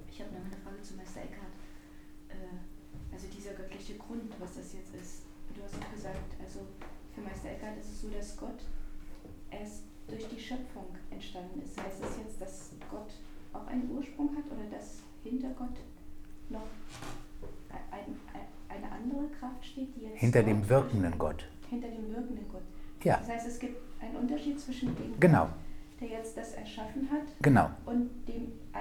Ich habe noch eine Frage zu Meister Eckhart. Also dieser göttliche Grund, was das jetzt ist. Du hast auch gesagt, also für Meister Eckhart ist es so, dass Gott erst durch die Schöpfung entstanden ist. Heißt das jetzt, dass Gott auch einen Ursprung hat oder dass hinter Gott noch eine andere Kraft steht, die jetzt hinter dem wirkenden Gott. Hinter dem wirkenden Gott. Ja. Das heißt, es gibt einen Unterschied zwischen dem Genau. Gott, der jetzt das erschaffen hat, Genau. und dem